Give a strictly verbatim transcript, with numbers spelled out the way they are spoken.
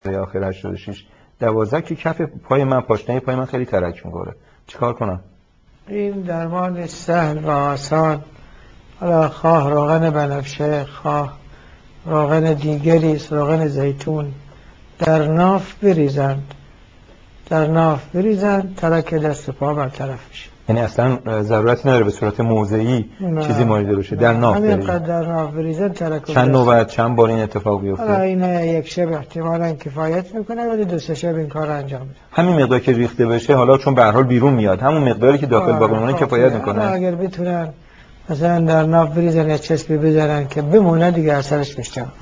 آخر هشتاد و شش دوازده که کف پای من پاشنه پای من خیلی ترک می‌خوره، چیکار کنم؟ این درمان سهل و آسان، حالا خواه روغن بنفشه، خواه روغن دیگری است، روغن زیتون، در ناف بریزند در ناف بریزند ترک دست و پا برطرف میشه. یعنی اصلا ضرورتی نداره به صورت موضعی چیزی مایده بشه، در ناف بریزند. در ناف بریزند ترک. چند نوبت چند بار این اتفاق بیفته؟ حالا این یک شب احتمالاً کفایت میکنه، ولی دو سه شب این کار انجام میده. همین مقدار که ریخته بشه، حالا چون به هر حال بیرون میاد، همون مقداری که داخل باقی کفایت میکنه. اگر بتونن مثلا در ناف بریزن یا چسبی بذارن که بمونه، دیگه اثرش بیشتر.